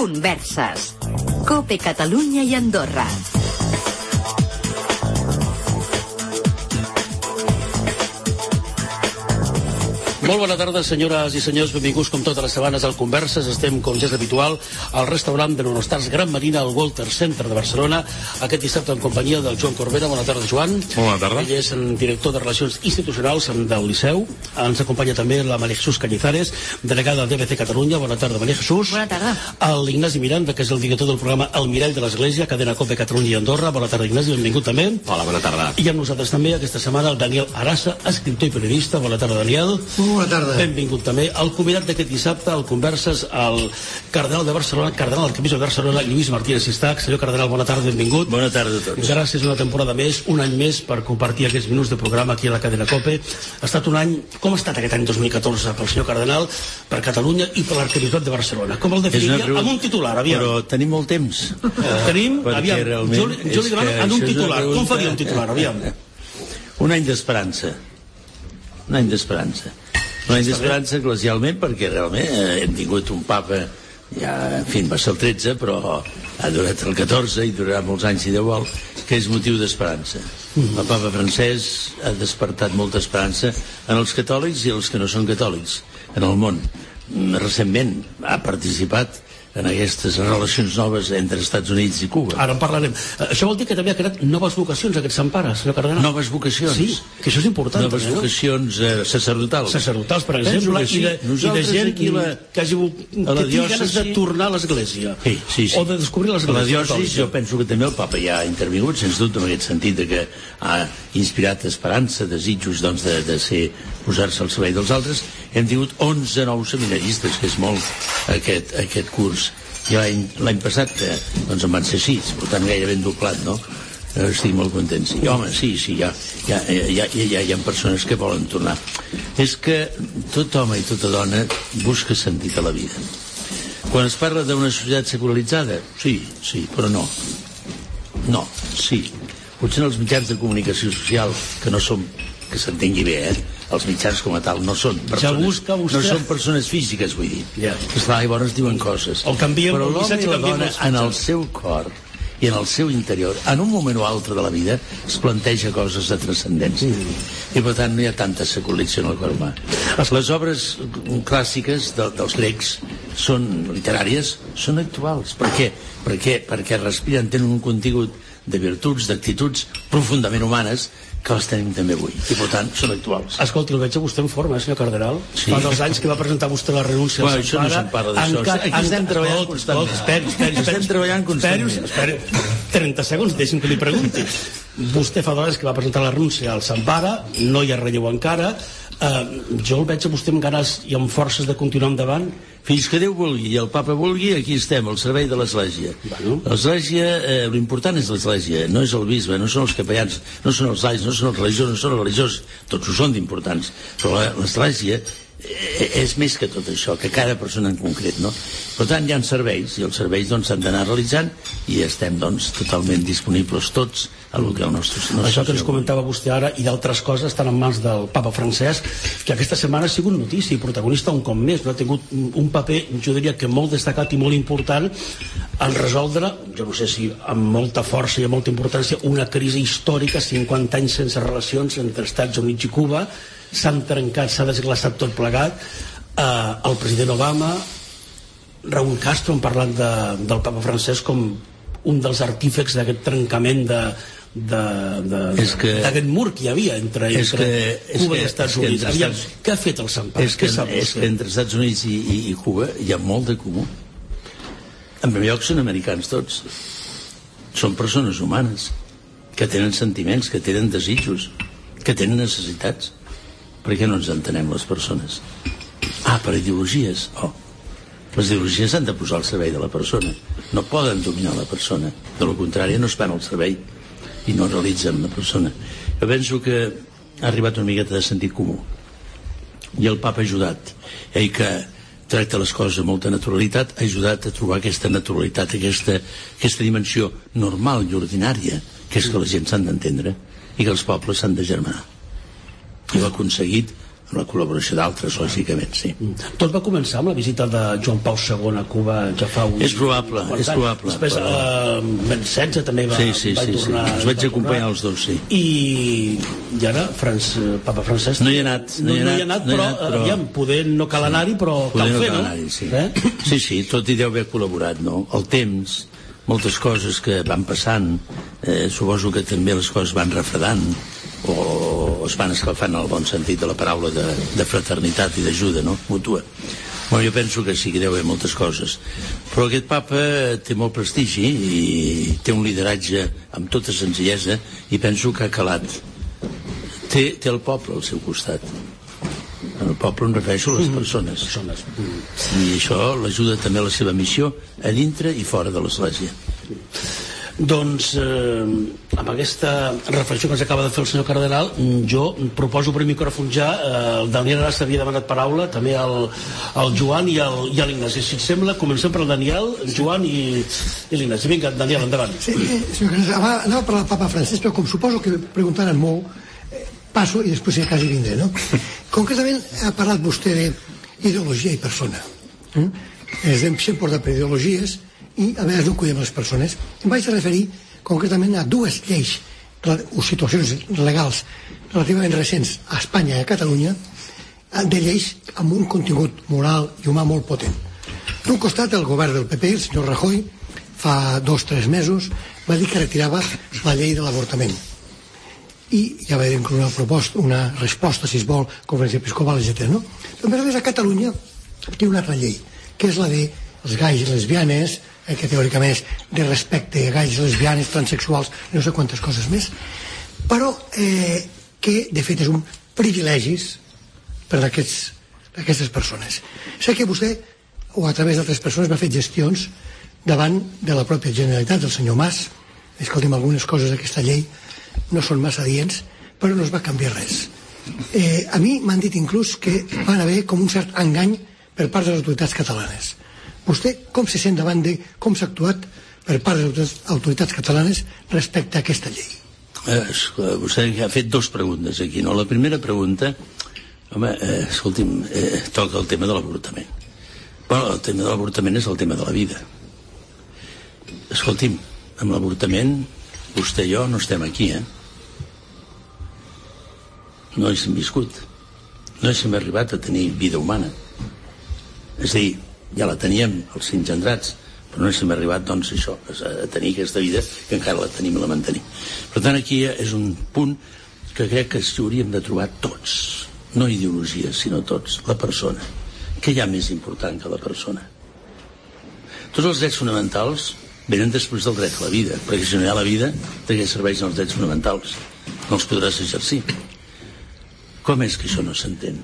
Converses. COPE Catalunya i Andorra. Molt bona tarda, senyores i senyors. Benvinguts, com totes les setmanes, al Converses. Estem, com ja és habitual, al restaurant de Nostars Gran Marina, al Walter Center de Barcelona, aquest dissabte en companyia del Joan Corbera. Bona tarda, Joan. Bona tarda. Ell és director de Relacions Institucionals del Liceu. Ens acompanya també la María Jesús Cañizares, delegada de DBC Catalunya. Bona tarda, María Jesús. Bona tarda. L'Ignasi Miranda, que és el director del programa El Mirall de l'Església, cadena COPE Catalunya i Andorra. Bona tarda, Ignasi, benvingut també. Hola, bona tarda. I amb nosaltres també aquesta setmana el Daniel Arassa, escriptor i periodista. Bona tarda, Daniel. Bona tarda. Benvingut també al convidat d'aquest dissabte al Converses, el cardenal de Barcelona, cardenal arquebisbe de Barcelona, Lluís Martínez Sistac. Senyor cardenal, bona tarda, benvingut. Bona tarda a tots. Gràcies una temporada més, un any més, per compartir aquests minuts de programa aquí a la cadena COPE. Ha estat un any... Com ha estat aquest any 2014 pel senyor cardenal, per Catalunya i per l'arquebisbat de Barcelona? Com el definiria? Amb un titular, aviam. Però tenim molt temps. Tenim, aviam, jo li demano en un titular. Com faria un titular, aviam? Un any d'esperança. Un any d'esperança. Un any d'esperança eclesialment, perquè realment hem tingut un papa, ja, en fi, va ser el 13, però ha durat el 14 i durarà molts anys si Déu vol, que és motiu d'esperança. El papa francès ha despertat molta esperança en els catòlics i els que no són catòlics en el món. Recentment ha participat en aquestes relacions noves entre Estats Units i Cuba. Ara en parlarem. Això vol dir que també ha creat noves vocacions, aquest Sant Pare, senyor cardenal? Noves vocacions. Sí, que això és important. Noves vocacions sacerdotals. Sacerdotals, per exemple, sí. i de gent que tingui ganes de tornar a l'Església. Sí. O de descobrir l'Església. A la diòcesi jo penso que també el papa ja ha intervingut, sens dubte, en aquest sentit de que ha inspirat esperança, desitjos doncs, de posar-se al servei dels altres. Hem tingut 11 nous seminaristes, que és molt aquest curs. I l'any passat doncs en van ser 6, per tant gairebé doblat, no? Estic molt content. I home, sí, ja hi ha persones que volen tornar. És que tot home i tota dona busca sentit a la vida. Quan es parla d'una societat secularitzada, sí, però no. No, sí. Potser en els mitjans de comunicació social, que no som, que s'entengui bé, els mitjans com a tal no són persones, no són persones físiques, vull dir. Esclar, llavors diuen coses. Però l'home i la dona, en el seu cor i en el seu interior, en un moment o altre de la vida, es planteja coses de transcendència. I per tant no hi ha tanta secularització en el cor humà. Les obres clàssiques dels grecs són literàries, són actuals. Per què? Perquè respiren, tenen un contingut de virtuts, d'actituds profundament humanes que les tenim també avui, i per tant són actuals. Escolti, el veig a vostè en forma, senyor cardenal. Sí. Fa 2 anys que va presentar vostè la renúncia al Sant Pare. Això no se'n parla d'això. Aquí estem treballant constantment. Estem treballant constantment. Esperi, 30 segons, deixi'm que li pregunti. Vostè fa 2 anys que va presentar la renúncia al Sant Pare, no hi ha relleu encara. Jo el veig a vostè amb ganes i amb forces de continuar endavant. Fins que Déu vulgui i el papa vulgui, aquí estem, al servei de l'Església. L'Església, l'important és l'Església, no és el bisbe, no són els capellans, no són els laics, no són els religiosos, no són els religiosos, tots ho són d'importants, però l'Església és més que tot això, que cada persona en concret, no? Per tant, hi ha serveis, i els serveis doncs s'han d'anar realitzant, i estem doncs totalment disponibles tots a lo que el nostre... Això que ens comentava vostè ara i d'altres coses estan en mans del papa francès, que aquesta setmana ha sigut notícia i protagonista un cop més, no? Ha tingut un paper, jo diria que molt destacat i molt important en resoldre, jo no sé si amb molta força i amb molta importància, una crisi històrica, 50 anys sense relacions entre Estats Units i Cuba. S'han trencat, s'ha desglaçat tot plegat. El president Obama, Raúl Castro han parlat del papa francès com un dels artífecs d'aquest trencament d'aquest mur que hi havia entre Cuba i Estats Units. Què ha fet el Sant Pare? És que entre Estats Units i Cuba hi ha molt de comú. En primer lloc són americans tots, són persones humanes que tenen sentiments, que tenen desitjos, que tenen necessitats. Per què no ens entenem les persones? Per ideologies. Les ideologies s'han de posar al servei de la persona, no poden dominar la persona, de lo contrari no es van al servei i no realitzen la persona. Jo penso que ha arribat una miqueta de sentit comú i el papa ha ajudat, ell que tracta les coses amb molta naturalitat, ha ajudat a trobar aquesta naturalitat, aquesta dimensió normal i ordinària, que és que la gent s'han d'entendre i que els pobles s'han de germanar. I ho ha aconseguit amb la col·laboració d'altres, lògicament, sí. Tot va començar amb la visita de Joan Pau II a Cuba ja fa un... És probable. Després, Ben XVI també va tornar... Els vaig acompanyar els dos, sí. I ara, Papa Francesc... No hi ha anat, però aviam, poder no cal anar-hi, però cal fer, no? Sí, tot hi deu haver col·laborat, no? El temps, moltes coses que van passant, suposo que també les coses van refredant, o es van escalfant en el bon sentit de la paraula de fraternitat i d'ajuda, no? Mútua. Bueno, jo penso que sí que deu haver moltes coses, però aquest papa té molt prestigi i té un lideratge amb tota senzillesa i penso que ha calat. Té el poble al seu costat. El poble em refereixo a les persones. I això l'ajuda també a la seva missió a dintre i fora de l'Església. Doncs amb aquesta reflexió que ens acaba de fer el senyor Cardenal, jo proposo per micròfon ja el Daniel ara s'havia demanat paraula, també el Joan i l'Ignasi. Si et sembla, comencem per el Daniel, el Joan i l'Ignasi. Vinga, Daniel, endavant. Sí, senyor Cardenal, anava a parlar del papa Francesc, però com suposo que preguntaran molt, passo i després ja quasi vindré, no? Concretament ha parlat vostè d'ideologia i persona. Ens hem portat per ideologies i a vegades no cuidem les persones. Em vaig referir concretament a dues lleis o situacions legals relativament recents a Espanya i a Catalunya, de lleis amb un contingut moral i humà molt potent. D'un costat, el govern del PP, el senyor Rajoy, fa 2 o 3 mesos va dir que retirava la llei de l'avortament i ja va incloure una resposta, si es vol, conferència episcopal, etc. No? Però a Catalunya té una altra llei, que és la dels gais i lesbianes, que teòricament és de respecte a gais, lesbianes, transexuals i no sé quantes coses més, però que de fet és un privilegis per a aquestes persones. Sé que vostè, o a través d'altres persones, va fer gestions davant de la pròpia Generalitat, del senyor Mas. Escolti'm, algunes coses d'aquesta llei no són massa adients, però no es va canviar res. A mi m'han dit inclús que van haver com un cert engany per part de les autoritats catalanes. Vostè com se sent davant de com s'ha actuat per part de les autoritats catalanes respecte a aquesta llei? Vostè ha fet 2 preguntes aquí, no? La primera pregunta, home, escolti'm, toca el tema de l'avortament. Bueno, el tema de l'avortament és el tema de la vida. Escolti'm, amb l'avortament vostè i jo no estem aquí, no haguéssim viscut, no haguéssim arribat a tenir vida humana. És a dir, ja la teníem els engendrats, però no haguéssim arribat, doncs, això, a tenir aquesta vida que encara la tenim i la mantenim. Per tant, aquí és un punt que crec que s'hi hauríem de trobar tots, no ideologies, sinó tots, la persona. Què hi ha més important que la persona? Tots els drets fonamentals venen després del dret a la vida, perquè si no hi ha la vida, de què serveixen els drets fonamentals? No els podràs exercir. Com és que això no s'entén?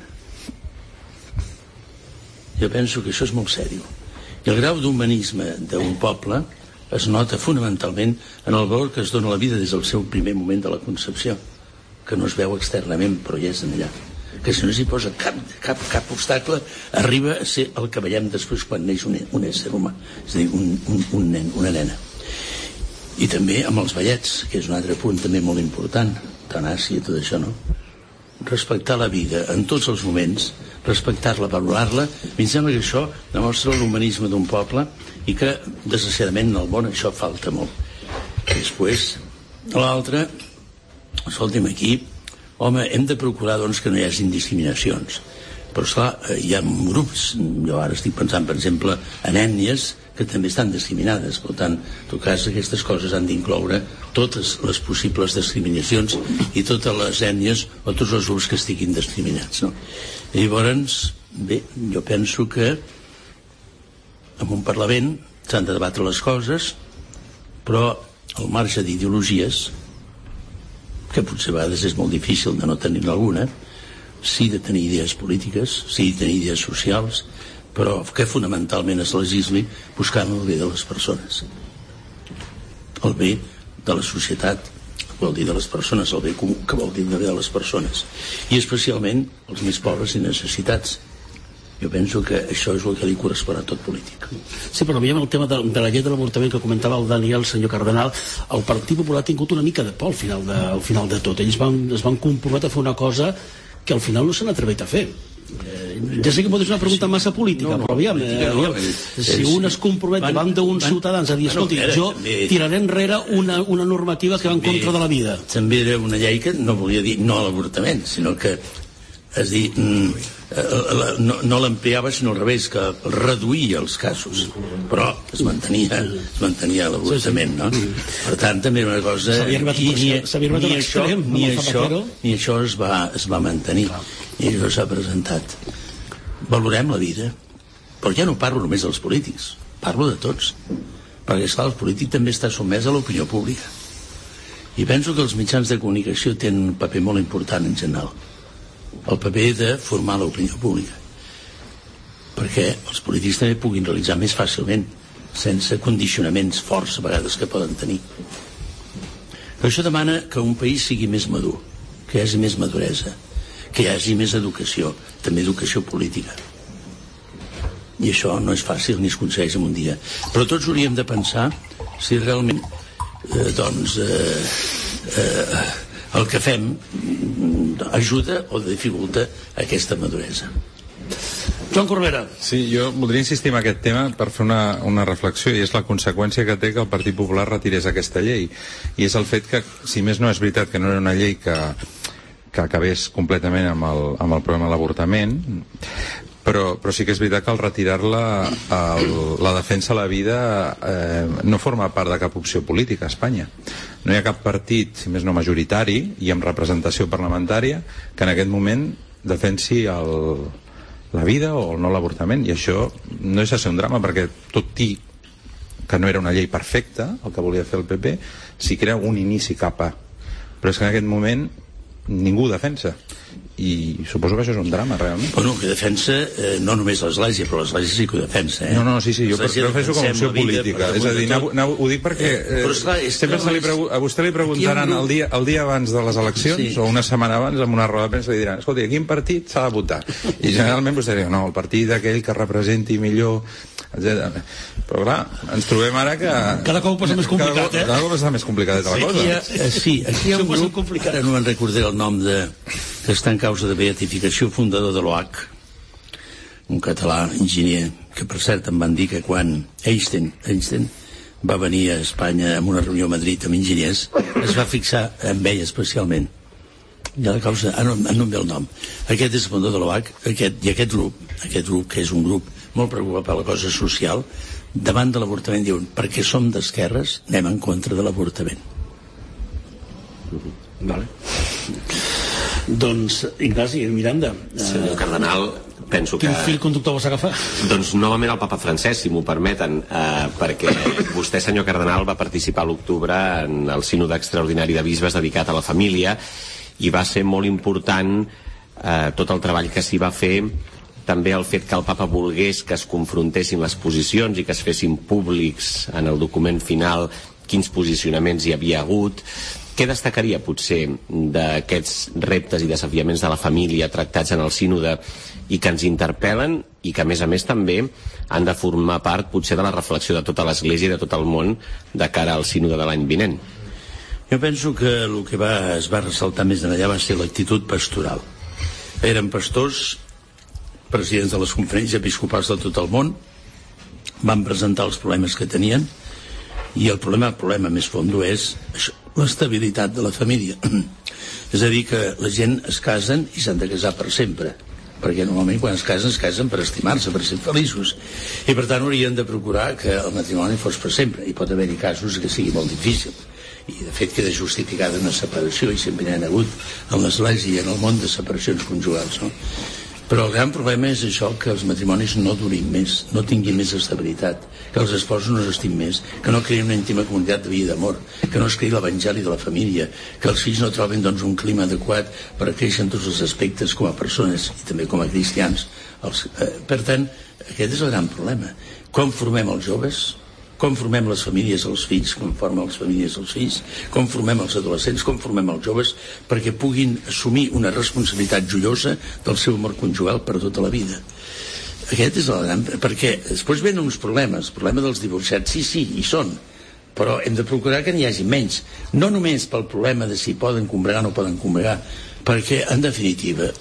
Jo penso que això és molt sèrio. I el grau d'humanisme d'un poble es nota fonamentalment en el valor que es dona a la vida des del seu primer moment de la concepció, que no es veu externament, però ja és allà. Que si no s'hi posa cap obstacle, arriba a ser el que veiem després quan neix un ésser humà, és a dir, un nen, una nena. I també amb els ballets, que és un altre punt també molt important, Tanasi i tot això, no? Respectar la vida en tots els moments, respectar-la, valorar-la, em sembla que això demostra l'humanisme d'un poble i que, desgraciadament, en el món això falta molt. Després, l'altre, escolti'm, aquí, home, hem de procurar, doncs, que no hi hagi discriminacions. Però, esclar, hi ha grups, jo ara estic pensant, per exemple, en ètnies que també estan discriminades. Per tant, en tot cas, aquestes coses han d'incloure totes les possibles discriminacions i totes les ètnies o tots els grups que estiguin discriminats, no? I llavors, bé, jo penso que en un Parlament s'han de debatre les coses, però al marge d'ideologies, que potser a vegades és molt difícil de no tenir alguna, sí de tenir idees polítiques, sí de tenir idees socials, però que fonamentalment es legisli buscant el bé de les persones, el bé de la societat, vol dir de les persones, el bé comú, que vol dir el bé de les persones, i especialment els més pobres i necessitats. Jo penso que això és el que li correspon a tot polític. Sí, però veiem el tema de la llei de l'avortament que comentava el Daniel, senyor Cardenal. El Partit Popular ha tingut una mica de por al final de tot. Ells es van comprometre a fer una cosa que al final no s'han atrevit a fer. Ja sé que pot ser una pregunta massa política, però aviam, si un es compromet davant d'uns ciutadans a dir, escolti, jo tiraré enrere una normativa que va en contra de la vida. També era una llei que no volia dir no a l'avortament, sinó que és dir, no l'ampliava, sinó al revés, que reduïa els casos, però es mantenia l'avortament, no? Per tant, també era una cosa... Ni això es va mantenir, i això s'ha presentat. Valorem la vida, però ja no parlo només dels polítics, parlo de tots, perquè esclar, el polític també està sotmès a l'opinió pública, i penso que els mitjans de comunicació tenen un paper molt important en general, el paper de formar l'opinió pública, perquè els polítics també puguin realitzar més fàcilment, sense condicionaments forts a vegades que poden tenir. Però això demana que un país sigui més madur, que hi hagi més maduresa, que hi hagi més educació, també educació política. I això no és fàcil ni es aconsegueix en un dia. Però tots hauríem de pensar si realment el que fem ajuda o dificulta aquesta maduresa. Joan Corbera. Sí, jo voldria insistir en aquest tema per fer una reflexió, i és la conseqüència que té que el Partit Popular retirés aquesta llei, i és el fet que, si més no és veritat que no era una llei que acabés completament amb el problema de l'avortament, però sí que és veritat que al retirar-la la defensa de la vida no forma part de cap opció política a Espanya. No hi ha cap partit, si més no majoritari i amb representació parlamentària, que en aquest moment defensi la vida o no l'avortament, i això no deixa de ser un drama, perquè tot i que no era una llei perfecta el que volia fer el PP, sí que era un inici cap a, però és que en aquest moment ningú ho defensa, i suposo que això és un drama realment. Bueno, que defensa no només l'Església, però l'Església sí que ho defensa, No, sí, jo defenso com a opció política, és a dir, ho dic perquè sempre a vostè li preguntaran el dia abans de les eleccions, o una setmana abans, amb una roda de premsa, li diran, escolta, quin partit s'ha de votar? I generalment vostè diu, no, el partit aquell que representi millor, etc. Però clar, ens trobem ara que... Cada cop passa més complicat, Cada cop passa més complicat la cosa. Sí, aquí hi ha un grup, ara no me'n recordaré el nom que està en causa de beatificació, fundador de l'OAC, un català enginyer, que per cert em van dir que quan Einstein va venir a Espanya en una reunió a Madrid amb enginyers, es va fixar en ell especialment. I a la causa, no em ve el nom. Aquest és el fundador de l'OAC, i aquest grup, que és un grup molt preocupat per la cosa social, davant de l'avortament diuen, perquè som d'esquerres, anem en contra de l'avortament. Vale. Doncs, Ignasi, Miranda, senyor cardenal, penso que... Quin fil conductor vas agafar? Doncs novament el papa Francesc, si m'ho permeten, perquè vostè, senyor cardenal, va participar a l'octubre en el sínode extraordinari de bisbes dedicat a la família, i va ser molt important tot el treball que s'hi va fer, també el fet que el papa volgués que es confrontessin les posicions i que es fessin públics en el document final quins posicionaments hi havia hagut. Què destacaria, potser, d'aquests reptes i desafiaments de la família tractats en el sínode i que ens interpel·len i que, a més també, han de formar part, potser, de la reflexió de tota l'Església i de tot el món de cara al sínode de l'any vinent? Jo penso que el que es va ressaltar més d'allà va ser l'actitud pastoral. Eren pastors, presidents de les conferències episcopals de tot el món, van presentar els problemes que tenien, i el problema més fondo és això, l'estabilitat de la família. És a dir, que la gent es casen i s'han de casar per sempre, perquè normalment quan es casen per estimar-se, per ser feliços, i per tant haurien de procurar que el matrimoni fos per sempre. I pot haver-hi casos que sigui molt difícil, i de fet queda justificada una separació, i sempre n'hi ha hagut en l'Església i en el món de separacions conjugals, no? Però el gran problema és això, que els matrimonis no durin més, no tinguin més estabilitat, que els esposos no s'estimin més, que no creïn una íntima comunitat de vida i d'amor, que no es creï l'evangeli de la família, que els fills no troben un clima adequat per créixer en tots els aspectes com a persones i també com a cristians. Per tant, aquest és el gran problema. Com formem els joves? Com formem les famílies als fills, com formen les famílies als fills, com formem els adolescents, com formem els joves, perquè puguin assumir una responsabilitat joiosa del seu amor conjugal per tota la vida. Aquest és el gran... Perquè després venen uns problemes, el problema dels divorciats, sí, hi són, però hem de procurar que n'hi hagi menys, no només pel problema de si poden combregar o no poden combregar, perquè en definitiva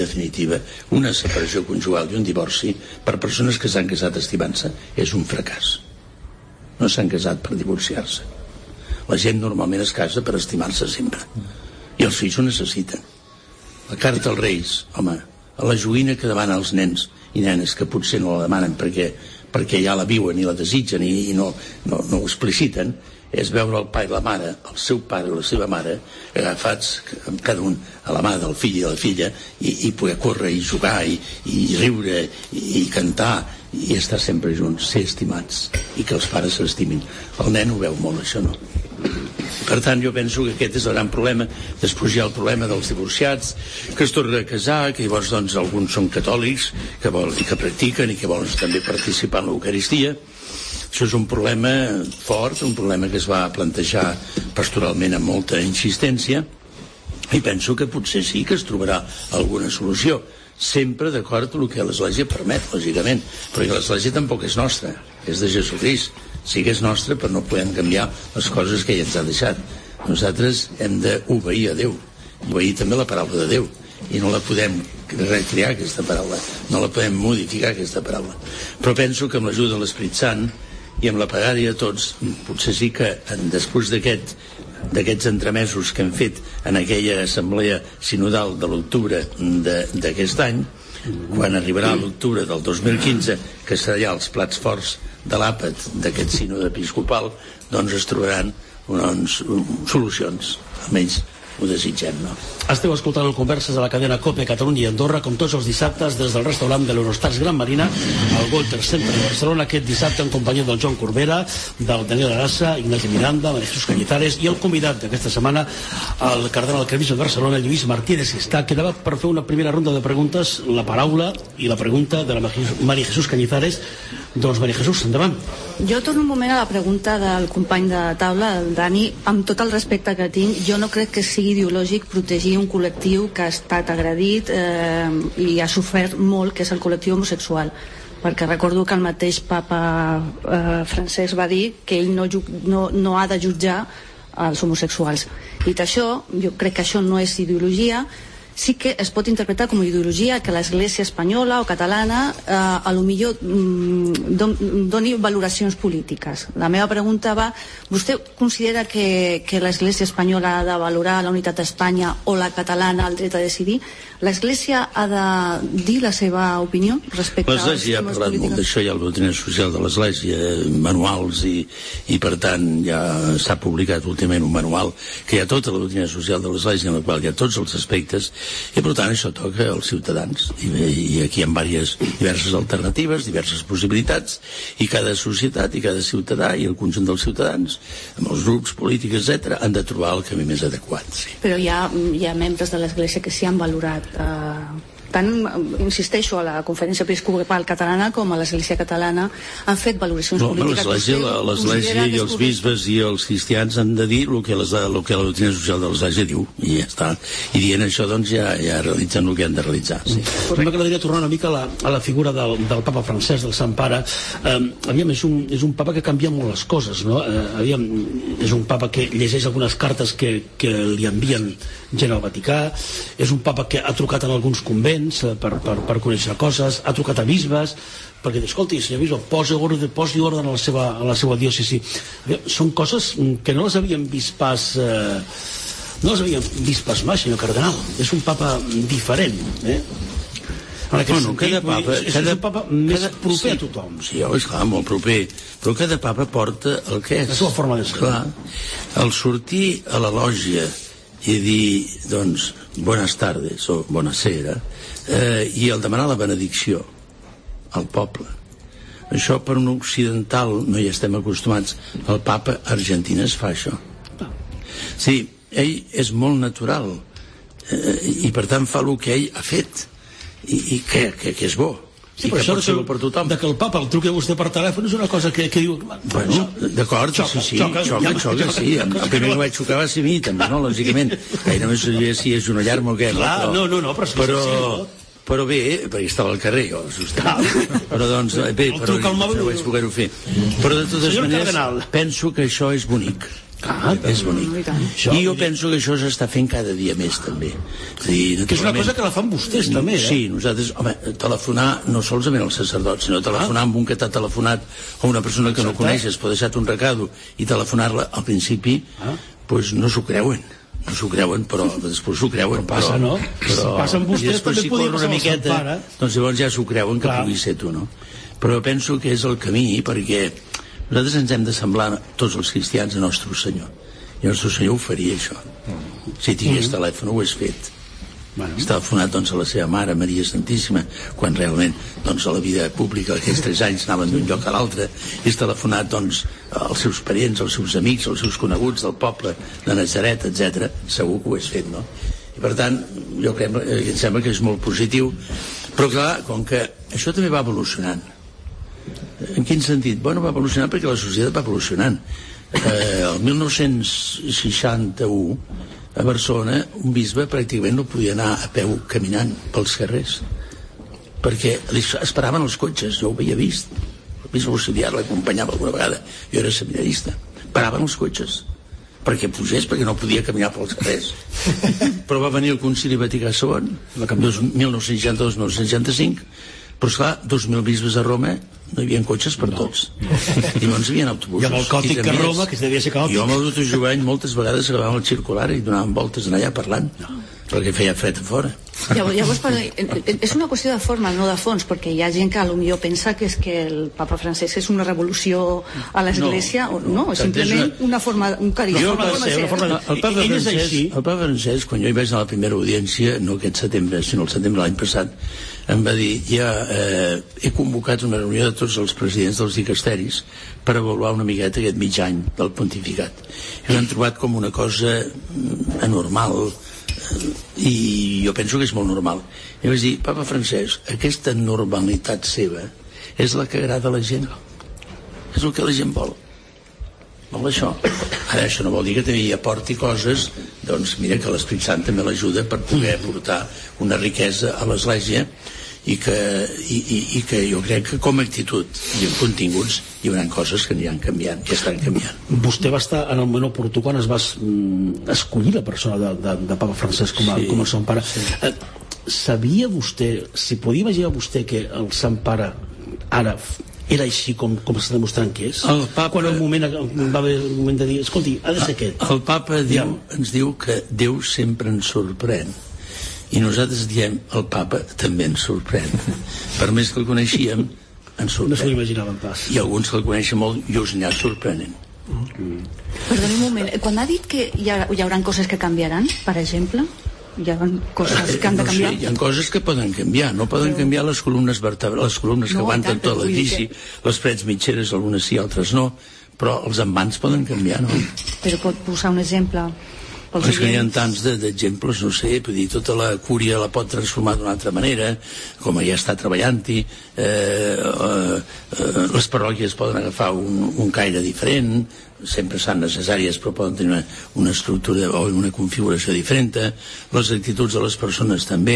una separació conjugal i un divorci per persones que s'han casat estimant-se és un fracàs. No s'han casat per divorciar-se. La gent normalment es casa per estimar-se sempre, i els fills ho necessiten. La carta als Reis, home, a la joguina que demana als nens i nenes que potser no la demanen perquè ja la viuen i la desitgen i no ho expliciten, és veure el pare i la mare, el seu pare i la seva mare, agafats cada un a la mà del fill i de la filla, i poder córrer i jugar i riure i cantar i estar sempre junts, ser estimats, i que els pares s'estimin. El nen ho veu molt, això, no? Per tant, jo penso que aquest és el gran problema. Després hi ha el problema dels divorciats, que es tornen a casar, que llavors doncs, alguns són catòlics, que practiquen i que volen també participar en l'Eucaristia. Això és un problema fort, un problema que es va plantejar pastoralment amb molta insistència, i penso que potser sí que es trobarà alguna solució, sempre d'acord amb el que l'Església permet, lògicament, perquè l'Església tampoc és nostra, és de Jesucrist. Sí que és nostra, però no podem canviar les coses que ell ens ha deixat. Nosaltres hem d'obeir a Déu, obeir també la paraula de Déu, i no la podem recrear, aquesta paraula, no la podem modificar, aquesta paraula. Però penso que amb l'ajuda de l'Esperit Sant i amb la pregària de tots, potser sí que després d'aquests entremesos que hem fet en aquella assemblea sinodal de l'octubre d'aquest any, quan arribarà l'octubre del 2015, que serà ja els plats forts de l'àpat d'aquest sínode episcopal, doncs es trobaran solucions, almenys ho desitgem, no? Esteu escoltant el Converses a la cadena COPE Catalunya i Andorra, com tots els dissabtes, des del restaurant de l'Eurostars Gran Marina al Walter Center de Barcelona, aquest dissabte en companyia del Joan Corbera, del Daniel Arassa, Ignasi Miranda, María Jesús Cañizares i el convidat d'aquesta setmana, el cardenal arquebisbe de Barcelona, Lluís Martínez Sista. Quedava per fer una primera ronda de preguntes, la paraula i la pregunta de la María Jesús Cañizares. Doncs María Jesús, endavant. Jo torno un moment a la pregunta del company de taula, el Dani. Amb tot el respecte que tinc, jo no crec que sigui ideològic protegir un col·lectiu que ha estat agredit i ha sofert molt, que és el col·lectiu homosexual, perquè recordo que el mateix papa Francesc va dir que ell no ha de jutjar els homosexuals. Dit això, jo crec que això no és ideologia. Sí que es pot interpretar com a ideologia que l'Església espanyola o catalana a lo millor doni valoracions polítiques. La meva pregunta va: vostè considera que l'Església espanyola ha de valorar la unitat d'Espanya o la catalana el dret a decidir? L'Església ha de dir la seva opinió respecte als temes polítics? L'Església ha parlat molt d'això, hi ha la doctrina social de l'Església, manuals, i per tant ja s'ha publicat últimament un manual que hi ha tota la doctrina social de l'Església, en la qual hi ha tots els aspectes, i per tant això toca als ciutadans, i aquí hi ha diverses alternatives, diverses possibilitats, i cada societat i cada ciutadà i el conjunt dels ciutadans, amb els grups polítics, etc., han de trobar el camí més adequat. Sí. Però hi ha membres de l'Església que s'hi han valorat tant, insisteixo, a la Conferència Episcopal Catalana com a l'Església Catalana han fet valoracions polítiques. L'Església i els bisbes i els cristians han de dir el que la doctrina social de l'Església diu, i ja està. I dient això, doncs, ja realitzen el que han de realitzar. Sí. M'agradaria tornar una mica a la figura del papa Francesc, del Sant Pare. És un papa que canvia molt les coses, no? És un papa que llegeix algunes cartes que li envien gent al Vaticà, és un papa que ha trucat en alguns convents per conèixer coses, ha trucat a bisbes perquè diu: escolti, senyor bisbe, posi ordre a la seva diòcesi. Són coses que no les havíem vist pas mai, senyor cardenal. És un papa diferent, Cada papa és un papa més proper a tothom. Sí, és clar, molt proper, però cada papa porta el que és. La seva forma de ser. Clar, el sortir a la lògia i dir, doncs, buenas tardes o buonasera, i el demanar la benedicció al poble. Això per un occidental no hi estem acostumats. El papa argentines fa això. Sí, ell és molt natural, i per tant fa el que ell ha fet, i que és bo. Sí, però això per tothom. Que el papa el truqui a vostè per telèfon és una cosa que diu... Bueno, d'acord, sí, xoca, sí. El primer que vaig xocar va ser a mi, també, no, lògicament. No sé si és un allarm o què. Clar, no, però... Però bé, perquè estava al carrer, jo, assustat. Però doncs, bé, però vaig poder-ho fer. Però de totes maneres, penso que això és bonic. És bonic. I jo penso que això s'està fent cada dia més, també. Que és una cosa que la fan vostès, també, eh? Sí, nosaltres, home, telefonar no solament al sacerdot, sinó telefonar amb un que t'ha telefonat o una persona que no coneixes, pot deixar-te un recado i telefonar-la, al principi, doncs no s'ho creuen. No s'ho creuen, però després s'ho creuen. Però passa, no? Si passen vostès, també podria passar una miqueta, doncs llavors ja s'ho creuen que pugui ser tu, no? Però penso que és el camí, perquè nosaltres ens hem de semblar tots els cristians a Nostre Senyor. I el Nostre Senyor ho faria, això. Si tingués telèfon, ho hagués fet. Està telefonat doncs, a la seva mare, Maria Santíssima, quan realment doncs, a la vida pública aquests 3 anys anaven d'un lloc a l'altre, i és telefonat doncs, als seus parents, als seus amics, als seus coneguts del poble de Nazaret, etc. Segur que ho hagués fet, no? I per tant, jo crec que em sembla que és molt positiu, però clar, com que això també va evolucionant. En quin sentit? Bueno, va evolucionant perquè la societat va evolucionant. El 1961 a Barcelona un bisbe pràcticament no podia anar a peu caminant pels carrers perquè esperaven els cotxes. Jo ho havia vist, el bisbe auxiliar l'acompanyava alguna vegada, jo era seminarista, paraven els cotxes perquè pugés, perquè no podia caminar pels carrers. Però va venir el Concili Vaticà II, 1962-1965, però esclar, 2.000 bisbes a Roma no hi havia cotxes per tots. I llavors hi havia autobusos. I amb el còtic que Roma, que devia ser caòtic. Jo amb el doctor Jovany moltes vegades agafàvem el circular i donàvem voltes allà parlant, perquè feia fred a fora. Llavors, és una qüestió de forma, no de fons, perquè hi ha gent que potser pensa que és que el papa Francesc és una revolució a l'Església, no, és simplement una forma, un carisma. El papa Francesc, quan jo hi vaig anar a la primera audiència, no aquest setembre, sinó el setembre l'any passat, em va dir, he convocat una reunió de tots els presidents dels dicasteris per avaluar una miqueta aquest mig any del pontificat. I l'han trobat com una cosa anormal, i jo penso que és molt normal. I vaig dir, papa Francesc, aquesta normalitat seva és la que agrada a la gent, és el que la gent vol això. Ara això no vol dir que també hi aporti coses, doncs mira que l'Esperit Sant també l'ajuda per poder aportar una riquesa a l'Església i que jo crec que com a actitud i en continguts hi haurà coses que aniran canviant, que estan canviant. Vostè va estar en el moment oportú quan es va escollir la persona de papa Francesc com a Sant Pare. Sabia vostè, si podia imaginar vostè que el Sant Pare ara era així com està demostrant que és? Quan el moment va haver el moment de dir, escolti, ha de ser aquest. El papa ens diu que Déu sempre ens sorprèn, i nosaltres diem, el papa també ens sorprèn. Per més que el coneixíem, ens sorprèn. No s'ho imaginaven pas. I alguns que el coneixen molt i us n'hi ha sorprenent. Perdoni un moment, quan ha dit que hi haurà coses que canviaran, per exemple? Hi ha coses que han de canviar? No sé, hi ha coses que poden canviar. No poden canviar les columnes vertebrals, les columnes que aguanten tot l'edifici, les parets mitgeres, algunes sí, altres no, però els envans poden canviar, no? Però pot posar un exemple? És que n'hi ha tants d'exemples, no sé, vull dir, tota la cúria la pot transformar d'una altra manera, com ja està treballant-hi, les parròquies poden agafar un caire diferent, sempre són necessàries però poden tenir una estructura o una configuració diferent, les actituds de les persones també,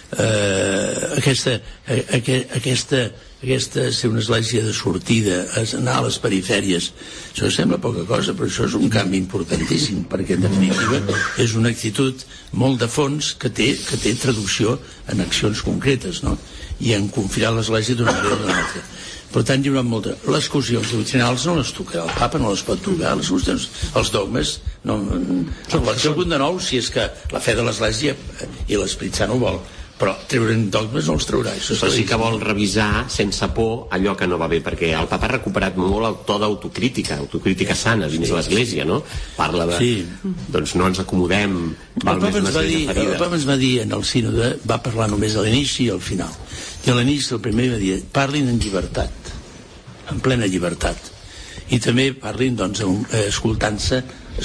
aquesta ser una església de sortida, anar a les perifèries, això sembla poca cosa, però això és un canvi importantíssim, perquè en definitiva és una actitud molt de fons que té traducció en accions concretes, no? I en confiar l'església d'una manera o d'una altra. Per tant, hi haurà molta... Les qüestions doctrinals no les tocarà el papa, no les pot tocar, les qüestions, els dogmes no pot ser algun de nou, si és que la fe de l'església i l'Esperit Sant ho vol, però treure'n dogmes no els traurà. Però sí que vol revisar sense por allò que no va bé, perquè el papa ha recuperat molt el to d'autocrítica sana dins l'església, no? Parla de... doncs no ens acomodem, val més l'església ferida. El papa ens va dir en el sínode, va parlar només a l'inici i al final. I a l'inici el primer va dir, parlin en llibertat, en plena llibertat. I també parlin, doncs, escoltant-se,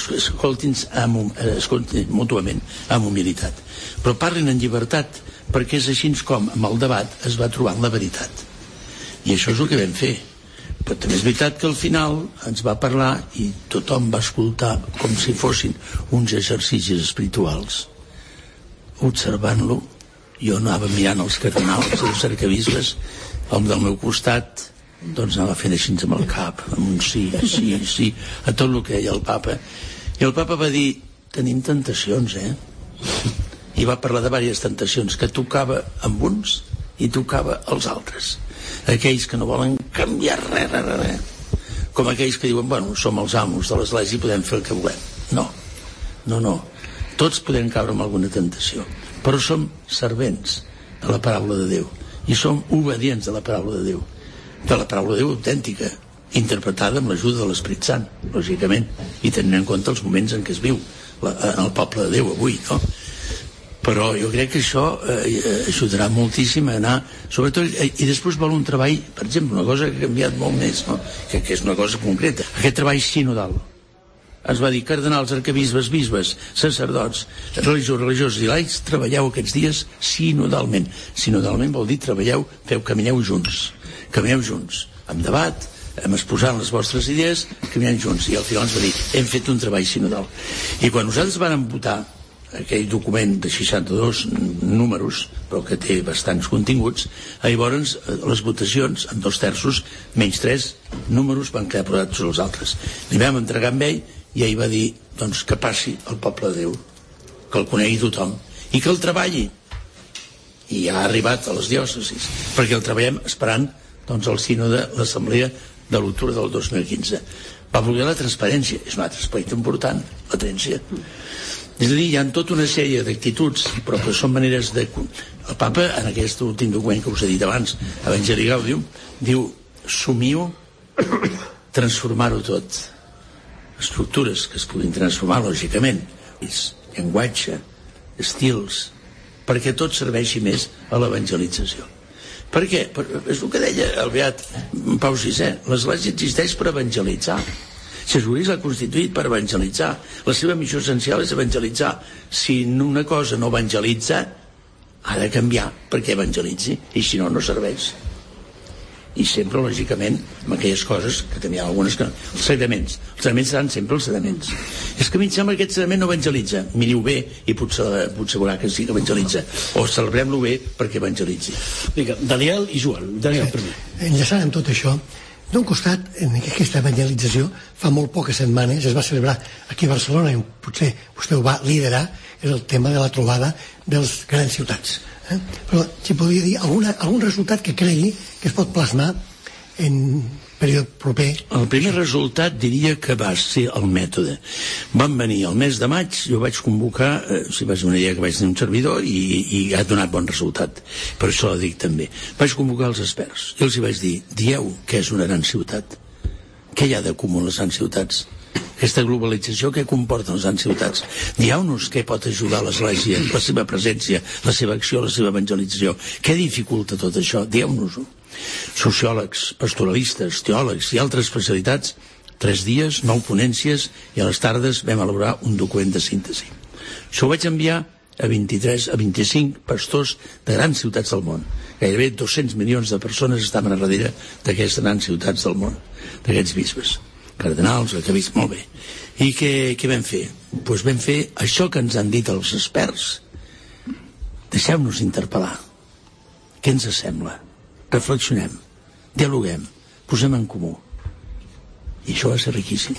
escoltin mútuament, amb humilitat. Però parlin en llibertat, perquè és així com amb el debat es va trobant la veritat. I això és el que vam fer. Però també és veritat que al final ens va parlar i tothom va escoltar com si fossin uns exercicis espirituals, observant-lo jo anava mirant els cardenals, els arquebisbes, el del meu costat, doncs anava fent així amb el cap, amb un sí, a tot el que deia el papa. I el papa va dir, tenim tentacions, I va parlar de diverses tentacions, que tocava amb uns i tocava als altres. Aquells que no volen canviar res, com aquells que diuen, bueno, som els amos de l'església i podem fer el que volem. No. Tots podem caure en alguna tentació, però som servents de la paraula de Déu i som obedients de la paraula de Déu, autèntica, interpretada amb l'ajuda de l'Esperit Sant, lògicament, i tenint en compte els moments en què es viu en el poble de Déu avui, no? Però jo crec que això ajudarà moltíssim a anar, sobretot, i després vol un treball, per exemple, una cosa que ha canviat molt més, no? que és una cosa concreta, aquest treball sinodal. Es va dir, cardenals, arquebisbes, bisbes, sacerdots, religiosos i laics, treballeu aquests dies sinodalment. Sinodalment vol dir camineu junts, amb debat, amb exposant les vostres idees, caminant junts. I al final ens va dir, hem fet un treball sinodal. I quan nosaltres vam votar aquell document de 62 números, però que té bastants continguts, llavors les votacions, amb 2/3, menys 3 números, van quedar aprovats els altres. Li vam entregar amb ell i ell va dir, doncs, que passi al poble de Déu, que el conegui tothom i que el treballi. I ja ha arribat a les diòcesis, perquè el treballem esperant, doncs, el sínode, l'assemblea de l'octubre del 2015. Va voler la transparència, és un altre aspecte important, la transparència. És a dir, hi ha tota una sèrie d'actituds, però que són maneres de... El papa, en aquest últim document que us he dit abans, Evangelii Gaudium, diu, somio transformar-ho tot. Estructures que es puguin transformar, lògicament, llenguatge, estils, perquè tot serveixi més a l'evangelització. Per què? És el que deia el beat Pau VI, l'Església existeix per evangelitzar. Jesús l'ha constituït per evangelitzar. La seva missió essencial és evangelitzar. Si una cosa no evangelitza, ha de canviar perquè evangelitzi, i si no, no serveix. I sempre, lògicament, amb aquelles coses, que també hi ha algunes que no. Els sagraments seran sempre els sagraments. És que a mi em sembla que aquest sagrament no evangelitza. Miriu bé i potser veurà que sí que evangelitza. O celebrem-lo bé perquè evangelitzi. Vinga, Daniel i Joan. Daniel, primer. Enllaçant amb tot això, d'un costat, en aquesta evangelització, fa molt poques setmanes es va celebrar aquí a Barcelona, i potser vostè ho va liderar, és el tema de la trobada dels grans ciutats. Però si podria dir algun resultat que cregui que es pot plasmar en període proper. El primer resultat diria que va ser el mètode. Van venir el mes de maig, jo vaig convocar, si va ser una idea que vaig tenir un servidor, i ha donat bon resultat, per això la dic també. Vaig convocar els experts i els hi vaig dir, dieu què és una gran ciutat, què hi ha de comú a les grans ciutats, aquesta globalització, què comporten les grans ciutats, dieu-nos què pot ajudar l'Església, la seva presència, la seva acció, la seva evangelització, què dificulta tot això, dieu-nos-ho. Sociòlegs, pastoralistes, teòlegs i altres especialitats, 3 dies, 9 ponències, i a les tardes vam elaborar un document de síntesi. Això ho vaig enviar a 25 pastors de grans ciutats del món. Gairebé 200 milions de persones estaven a darrere d'aquestes grans ciutats del món, d'aquests bisbes, cardenals, arquebisbes, molt bé. I què vam fer? Doncs vam fer això que ens han dit els experts. Deixeu-nos interpel·lar. Què ens sembla? Reflexionem, dialoguem, posem en comú. I això va ser riquíssim.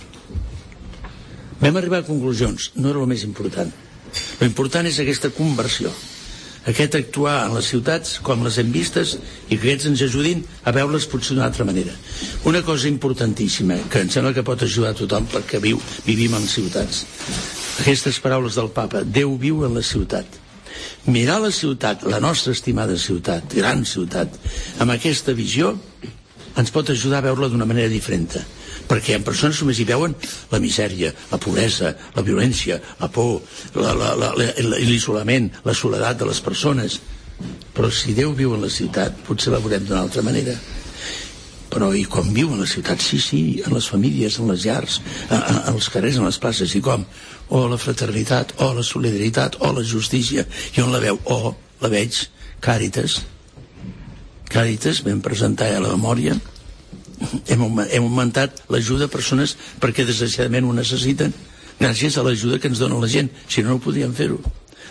Vam arribar a conclusions, no era el més important. Lo important és aquesta conversió, aquest actuar en les ciutats com les hem vistes, i que aquests ens ajudin a veure-les potser d'una altra manera. Una cosa importantíssima, que em sembla que pot ajudar a tothom perquè vivim en ciutats. Aquestes paraules del papa, Déu viu en la ciutat. Mirar la ciutat, la nostra estimada ciutat, gran ciutat, amb aquesta visió ens pot ajudar a veure-la d'una manera diferent, perquè hi ha persones que només hi veuen la misèria, la pobresa, la violència, la por, l'isolament, la soledat de les persones. Però si Déu viu en la ciutat, potser la veurem d'una altra manera. Però i com viu en la ciutat? Sí, en les famílies, en les llars, als carrers, en les places, i com? O la fraternitat, o la solidaritat, o la justícia. I on la veu? O la veig, Càritas. Càritas, vam presentar a la memòria, hem augmentat l'ajuda a persones perquè desgraciadament ho necessiten, gràcies a l'ajuda que ens dona la gent, si no, no podríem fer-ho.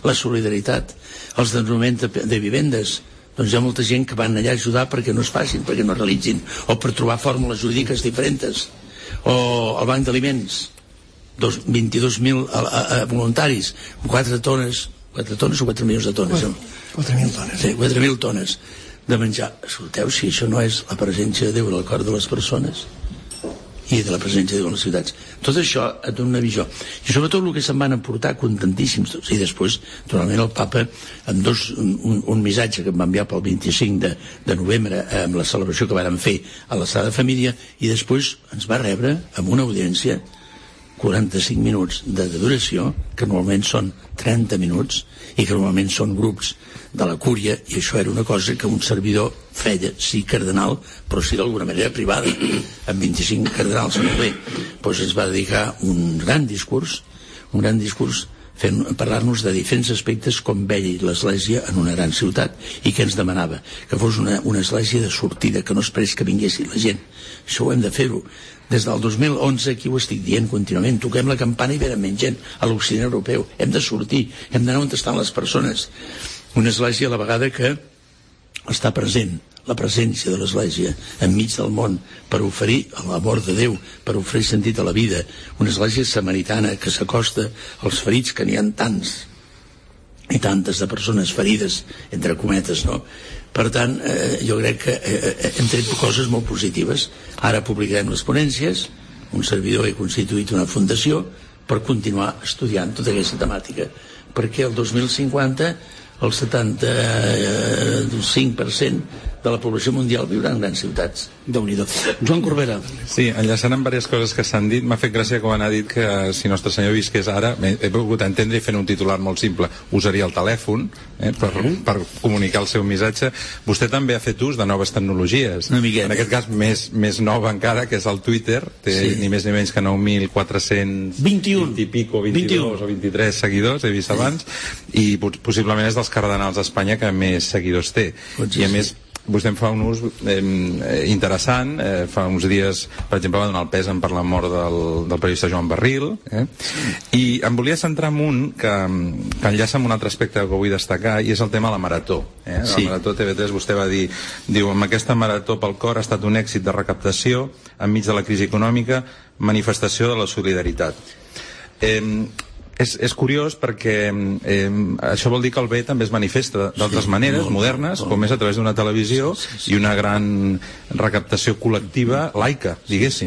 la solidaritat, els desnonaments de vivendes. Doncs hi ha molta gent que van allà a ajudar perquè no es facin, perquè no es realitzin, o per trobar fórmules jurídiques diferents, o el banc d'aliments, 22.000 voluntaris, 4 tones o 4 milions de tones. 4.000 tones. Sí, 4.000 tones de menjar. Escolteu, si això no és la presència de Déu en el cor de les persones i de la presència de Déu en les ciutats, tot això et dona una visió. I sobretot el que se'n van emportar contentíssims tots. I després, naturalment, el papa amb un missatge que em va enviar pel 25 de novembre amb la celebració que vàrem fer a la Sagrada Família, i després ens va rebre amb una audiència 45 minuts de duració, que normalment són 30 minuts i que normalment són grups de la cúria, i això era una cosa que un servidor feia, sí cardenal, però sí d'alguna manera privada, amb 25 cardenals, molt bé. Doncs ens va dedicar un gran discurs parlar-nos de diferents aspectes com veia l'Església en una gran ciutat, i que ens demanava que fos una església de sortida, que no esperés que vinguessin la gent. Això ho hem de fer-ho. Des del 2011 aquí ho estic dient contínuament, toquem la campana i venen menys gent a l'Occident europeu, hem de sortir, hem d'anar on estan les persones. Una església a la vegada que està present, la presència de l'Església enmig del món, per oferir l'amor de Déu, per oferir sentit a la vida. Una església samaritana que s'acosta als ferits, que n'hi ha tants i tantes de persones ferides, entre cometes, no? Per tant, jo crec que hem tret coses molt positives. Ara publicarem les ponències, un servidor ha constituït una fundació per continuar estudiant tota aquesta temàtica, perquè el 2050 el 75% de la població mundial viurà en grans ciutats. Déu-n'hi-do. Joan Corbera. Sí, enllaçant amb diverses coses que s'han dit, m'ha fet gràcia quan ha dit que si Nostre Senyor visqués ara, he pogut entendre, i fent un titular molt simple, usaria el telèfon per comunicar el seu missatge. Vostè també ha fet ús de noves tecnologies. En aquest cas, més nova encara, que és el Twitter, té ni més ni menys que 9.420 i pico, 22 o 23 seguidors, he vist abans, i possiblement és dels cardenals d'Espanya que més seguidors té. I a més, vostè en fa un ús interessant. Fa uns dies, per exemple, va donar el pèsam per la mort del periodista Joan Barril, i em volia centrar en un que enllaça amb un altre aspecte que vull destacar, i és el tema de la marató. La marató TV3, vostè va dir, amb aquesta marató pel cor ha estat un èxit de recaptació enmig de la crisi econòmica, manifestació de la solidaritat. És curiós perquè això vol dir que el bé també es manifesta d'altres maneres modernes, com és a través d'una televisió i una gran recaptació col·lectiva laica, diguéssim.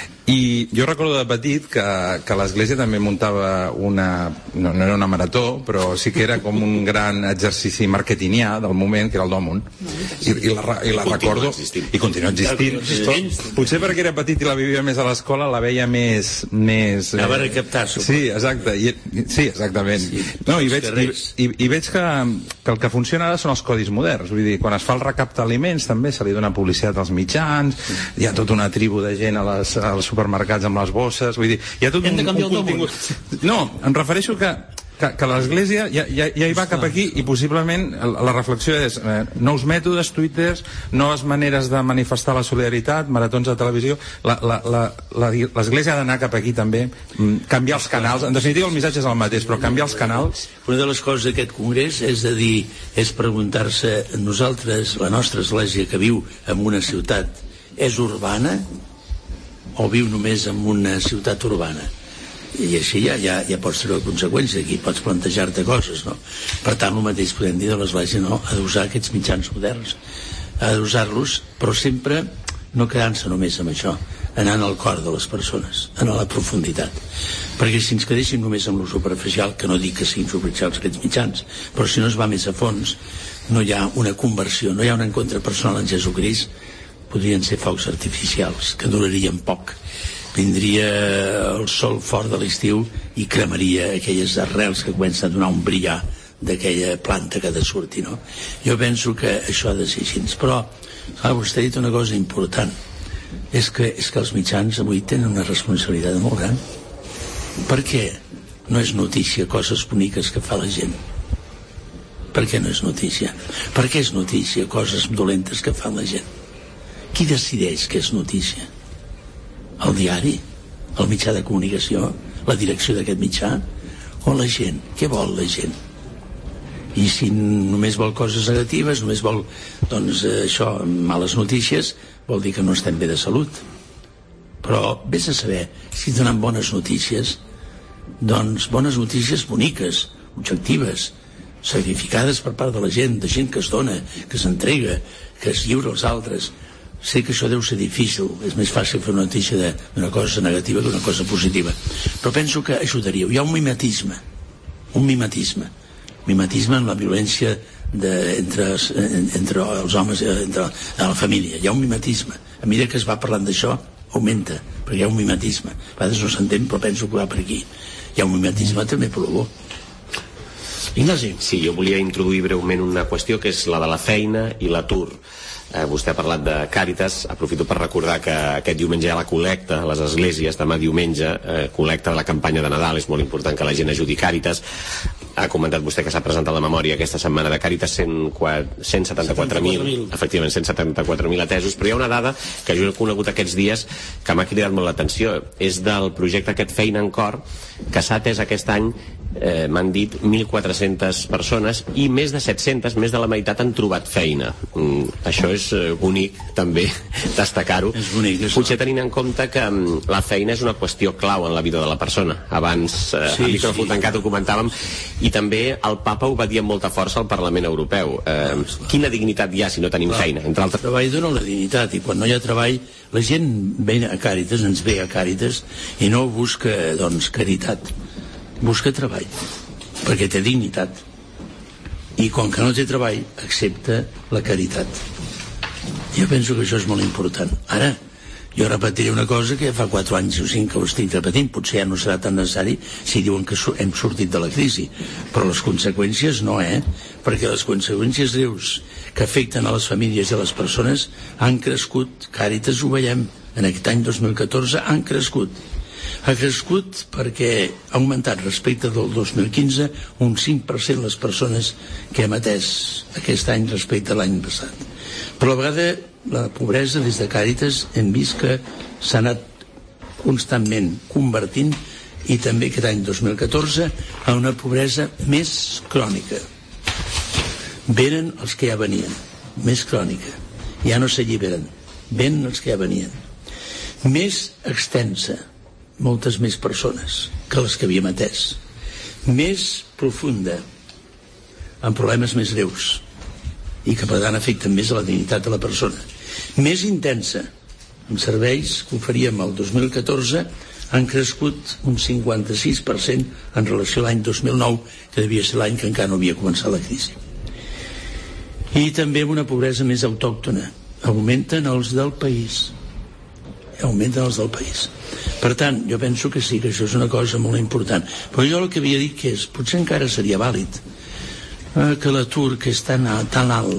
I jo recordo de petit que l'Església també muntava no era una marató, però sí que era com un gran exercici marketingià del moment, que era el Dòmun, i la recordo, i continua existint. Potser perquè era petit i la vivia més a l'escola, la veia més... Anava a recaptar, suposo. Sí, exacte. Sí, exactament. No, i veig que el que funciona ara són els codis moderns. Vull dir, quan es fa el recaptar aliments també se li dona publicitat als mitjans, hi ha tota una tribu de gent als supermercats amb les bosses, vull dir, hi ha tot un contingut. No, em refereixo que l'Església ja hi va cap aquí, i possiblement la reflexió és nous mètodes, twitters, noves maneres de manifestar la solidaritat, maratons de televisió. L'Església ha d'anar cap aquí també, canviar els canals. En definitiva el missatge és el mateix, però canviar els canals. Una de les coses d'aquest congrés és preguntar-se, nosaltres, la nostra Església que viu en una ciutat, és urbana o viu només en una ciutat urbana? I així ja pots treure conseqüències, aquí pots plantejar-te coses, no? Per tant, el mateix podem dir de l'Església, no? Ha d'usar aquests mitjans moderns, ha d'usar-los, però sempre no quedant-se només amb això, anant al cor de les persones, anar a la profunditat. Perquè si ens quedéssim només amb lo superficial, que no dic que siguin superficials aquests mitjans, però si no es va més a fons, no hi ha una conversió, no hi ha un encontre personal en Jesucrist, podrien ser focs artificials, que durarien poc. Vindria el sol fort de l'estiu i cremaria aquelles arrels que comencen a donar un brillar d'aquella planta que ha de sortir, no? Jo penso que això ha de ser així. Però, vostè ha dit una cosa important, és que els mitjans avui tenen una responsabilitat molt gran. Per què no és notícia coses boniques que fa la gent? Per què no és notícia? Per què és notícia coses dolentes que fa la gent? Qui decideix què és notícia? El diari? El mitjà de comunicació? La direcció d'aquest mitjà? O la gent? Què vol la gent? i si només vol coses negatives, només vol doncs això, males notícies, vol dir que no estem bé de salut. Però vés a saber si donen bones notícies, doncs bones notícies boniques, objectives, sacrificades per part de la gent, de gent que es dona, que s'entrega, que es lliura als altres. Sé que això deu ser difícil, és més fàcil fer una notícia d'una cosa negativa que una cosa positiva, però penso que ajudaria. Hi ha un mimetisme en la violència entre els homes, entre la família. Hi ha un mimetisme. A mesura que es va parlant d'això, augmenta, perquè hi ha un mimetisme. A vegades no s'entén, però penso que va per aquí. Hi ha un mimetisme també per l'olor. Ignasi. Sí, jo volia introduir breument una qüestió que és la de la feina i l'atur. Vostè ha parlat de Càritas. Aprofito per recordar que aquest diumenge hi ha la col·lecta a les esglésies, demà diumenge, col·lecta de la campanya de Nadal. És molt important que la gent ajudi Càritas. Ha comentat vostè que s'ha presentat la memòria aquesta setmana de Càritas, 174.000, efectivament 174.000 atesos, però hi ha una dada que jo he conegut aquests dies que m'ha cridat molt l'atenció. És del projecte aquest Feina en Cor, que s'ha atès aquest any, m'han dit 1.400 persones, i més de 700, més de la meitat, han trobat feina. Això és bonic també destacar-ho. És bonic, potser tenint en compte que la feina és una qüestió clau en la vida de la persona. Abans a micròfon tancat ho comentàvem, i també el papa ho va dir amb molta força al Parlament Europeu. Quina dignitat hi ha si no tenim feina? Entre altres... El treball dona la dignitat, i quan no hi ha treball la gent ve a Càritas, ens ve a Càritas, i no busca doncs caritat, busca treball, perquè té dignitat, i com que no té treball accepta la caritat. Jo penso que això és molt important. Ara, jo repetiré una cosa que ja fa 4 anys o 5 que ho estic repetint, potser ja no serà tan necessari si diuen que hem sortit de la crisi, però les conseqüències no, perquè les conseqüències greus que afecten a les famílies i a les persones han crescut. Càritas ho veiem, en aquest any 2014 han crescut. Ha crescut perquè ha augmentat respecte del 2015 un 5% les persones que hem atès aquest any respecte a l'any passat. Però a la vegada la pobresa des de Càritas hem vist que s'ha anat constantment convertint, i també aquest any 2014 a una pobresa més crònica. Venen els que ja venien, més crònica, ja no s'alliberen, venen els que ja venien, més extensa, moltes més persones que les que havíem atès, més profunda, amb problemes més greus i que per tant afecten més a la dignitat de la persona, més intensa, amb serveis que oferíem el 2014 han crescut un 56% en relació a l'any 2009, que devia ser l'any que encara no havia començat la crisi. I també amb una pobresa més autòctona, augmenten els del país. Per tant, jo penso que sí, que això és una cosa molt important. Però jo el que havia dit que és, potser encara seria vàlid que l'atur, que és tan alt,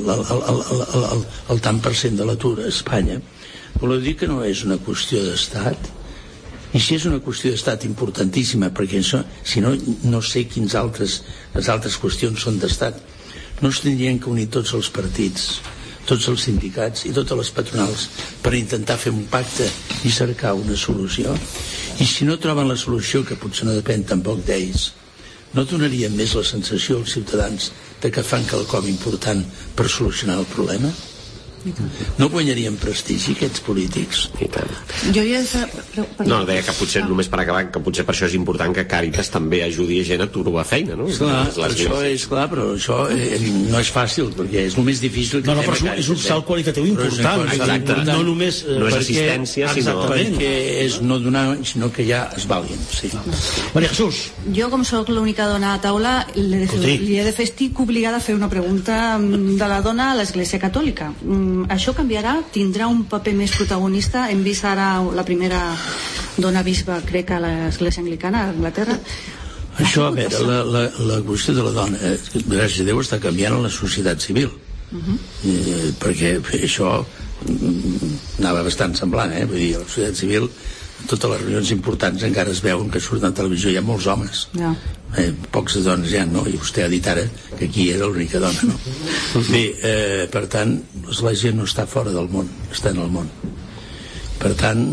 el tant per cent de l'atur a Espanya, voleu dir que no és una qüestió d'estat? I si és una qüestió d'estat importantíssima, perquè això, si no, no sé quines les altres qüestions són d'estat, no es tindrien que unir tots els partits, tots els sindicats i totes les patronals per intentar fer un pacte i cercar una solució? I si no troben la solució, que potser no depèn tampoc d'ells, no donarien més la sensació als ciutadans de que fan quelcom important per solucionar el problema? No guanyarien prestigi aquests polítics? I tant. Jo ja... No, deia que potser, només per acabar, que potser per això és important que Càritas també ajudi a gent a trobar feina, no? Clar, això és clar, però això no és fàcil, perquè és el més difícil que fem a Càritas. És un salt qualitatiu important. Exacte. No només no és assistència, sinó... Perquè és no donar, sinó que ja es valguin. Sí. Maria Jesús. Jo, com sóc l'única dona a taula, li he de fer, estic obligada a fer una pregunta de la dona a l'Església Catòlica. Això canviarà? Tindrà un paper més protagonista? Hem vist ara la primera dona bisbe, crec, a l'Església Anglicana a Anglaterra. Això, a veure, la qüestió de la dona, gràcies a Déu, està canviant en la societat civil. Perquè això anava bastant semblant, vull dir, la societat civil, totes les reunions importants encara es veuen que surten a televisió, hi ha molts homes. Pocs dones ja, no? I vostè ha dit ara que aquí era l'única dona, no? Bé, per tant, l'Església no està fora del món, està en el món. Per tant,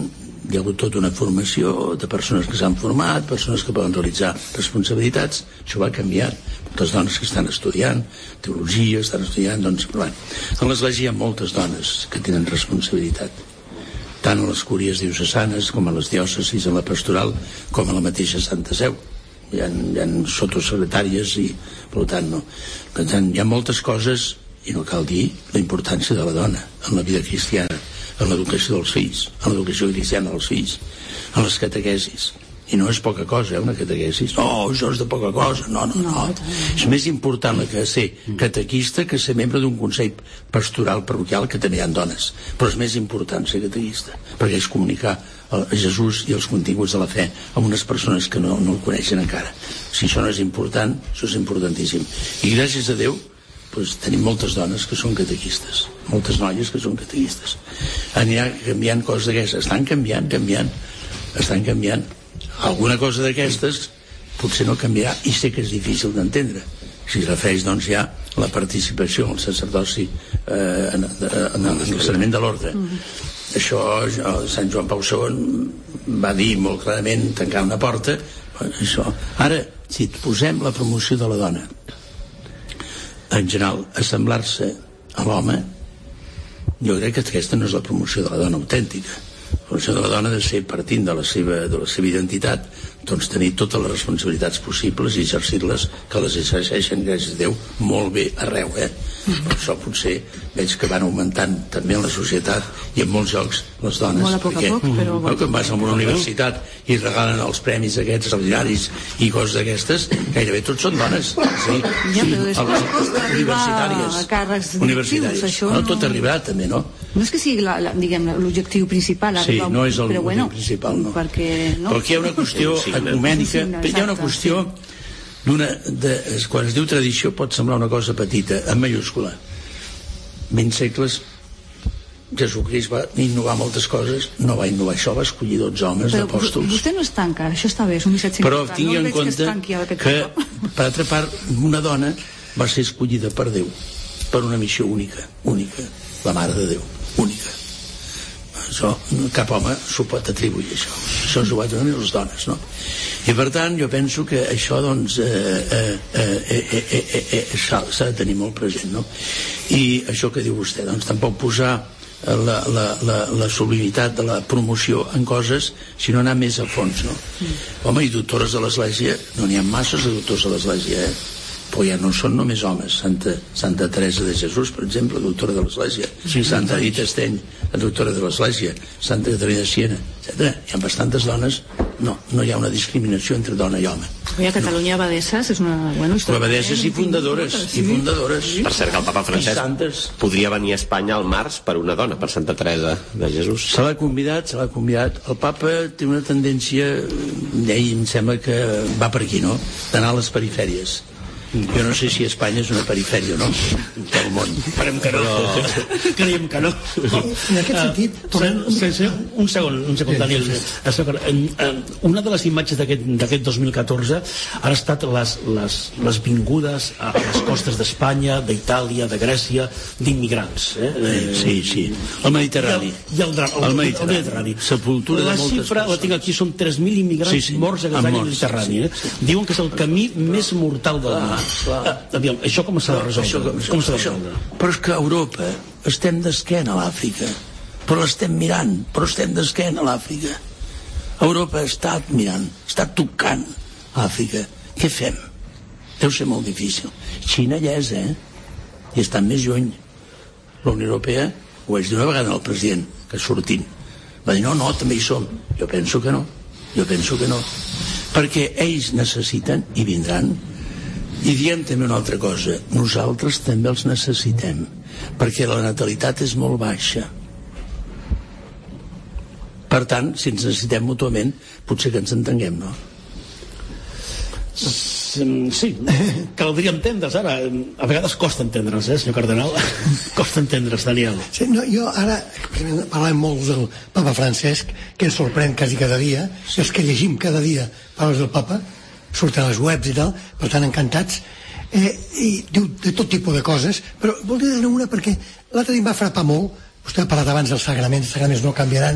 hi ha hagut tota una formació de persones que s'han format, persones que poden realitzar responsabilitats. Això va canviar. Moltes dones que estan estudiant teologia, estan estudiant, doncs, però, en l'Església hi ha moltes dones que tenen responsabilitat, tant a les cúries diocesanes com a les diòcesis, a la pastoral, com a la mateixa Santa Seu. Hi ha sotosecretàries i, per tant, no. Per tant, hi ha moltes coses, i no cal dir la importància de la dona en la vida cristiana, en l'educació dels fills, en l'educació cristiana dels fills, en les catequesis. I no és poca cosa, una catequesis. No, això és de poca cosa. No. És més important que ser catequista que ser membre d'un consell pastoral parroquial, que també hi ha dones. Però és més important ser catequista, perquè és comunicar a Jesús i els continguts de la fe a unes persones que no el coneixen encara. Si això no és important, això és importantíssim. I gràcies a Déu, doncs, tenim moltes dones que són catequistes, moltes noies que són catequistes. Anirà canviant coses d'aquestes, estan canviant. Alguna cosa d'aquestes potser no canviarà, i sé que és difícil d'entendre. Si es refereix, doncs, ja a la participació en el sacerdoci, en l'ensenyament de l'ordre. Això, Sant Joan Pau II va dir molt clarament, tancar una porta, això. Ara, si posem la promoció de la dona, en general, assemblar-se a l'home, jo crec que aquesta no és la promoció de la dona autèntica. La promoció de la dona ha de ser, partint de la seva identitat, doncs tenir totes les responsabilitats possibles i exercir-les, que les exerceixen, gràcies a Déu, molt bé arreu, Per això potser veig que van augmentant també en la societat i en molts llocs les dones. Molt a poc a poc, però... Quan vas a una universitat i regalen els premis aquests extraordinaris i coses d'aquestes, gairebé tots són dones. Sí, ja, però després costa arribar a càrrecs directius, això no... Tot arribarà també, no? No és que sigui, diguem, l'objectiu principal. Sí, no és el motiu principal, no. Perquè, no. Però aquí hi ha una qüestió ecumènica, hi ha una qüestió quan es diu tradició pot semblar una cosa petita, en mayúscula. 20 segles Jesucrist va innovar moltes coses, no va innovar això, va escollir 12 homes d'apòstols. Vostè no està encara, això està bé, és un 1750. Però tingui en compte que, per altra part, una dona va ser escollida per Déu per una missió única, la Mare de Déu, única. Això, cap home s'ho pot atribuir, això s'ho va donar les dones, no? I per tant jo penso que això doncs s'ha de tenir molt present, no? I això que diu vostè, doncs tampoc posar la sublimitat de la promoció en coses, sinó anar més a fons, no? Home, i doctores de l'Església, no n'hi ha masses de doctors de l'Església, però ja no són només homes. Santa Teresa de Jesús, per exemple, doctora de l'Església, Santa Edith Esteny, doctora de l'Església, Santa Caterina de Siena, etc. Hi ha bastantes dones. No hi ha una discriminació entre dona i home. A Catalunya abadesses és una bona història. Abadesses i fundadores. Per cert, que el papa Francesc podria venir a Espanya al març per una dona, per Santa Teresa de Jesús. Se l'ha convidat. El papa té una tendència, ell em sembla que va per aquí, no? D'anar a les perifèries. Jo no sé si Espanya és una perifèria o no del món. Esperem que no. Creiem que no. En aquest sentit... Un segon, Daniel. Una de les imatges d'aquest 2014 han estat les vingudes a les costes d'Espanya, d'Itàlia, de Grècia, d'immigrants. Sí. El Mediterrani. El Mediterrani. Sepultura de moltes persones. La xifra, la tinc aquí, són 3.000 immigrants morts aquest any al Mediterrani. Diuen que és el camí més mortal del món. Aviam, això com s'ha de resoldre? Però és que a Europa estem d'esquena a l'Àfrica, però l'estem mirant, però estem d'esquena a l'Àfrica. Europa està mirant, està tocant l'Àfrica. Què fem? Deu ser molt difícil. Xina ja és, i estan més lluny. La Unió Europea, ho vaig dir una vegada al president, que sortint va dir, no, també hi som. Jo penso que no, perquè ells necessiten i vindran. I diem també una altra cosa, nosaltres també els necessitem, perquè la natalitat és molt baixa. Per tant, si ens necessitem mútuament, potser que ens entenguem, no? Sí, caldria entendre's ara. A vegades costa entendre's, senyor cardenal. Costa entendre's, Daniel. Sí, no, jo ara, parlem molt del papa Francesc, que ens sorprèn quasi cada dia, és que llegim cada dia paraules del papa, surten a les webs i tal, per tant encantats, i diu de tot tipus de coses, però voldria dir una perquè l'altre dia em va frapar molt. Vostè ha parlat abans dels sagraments no canviaran,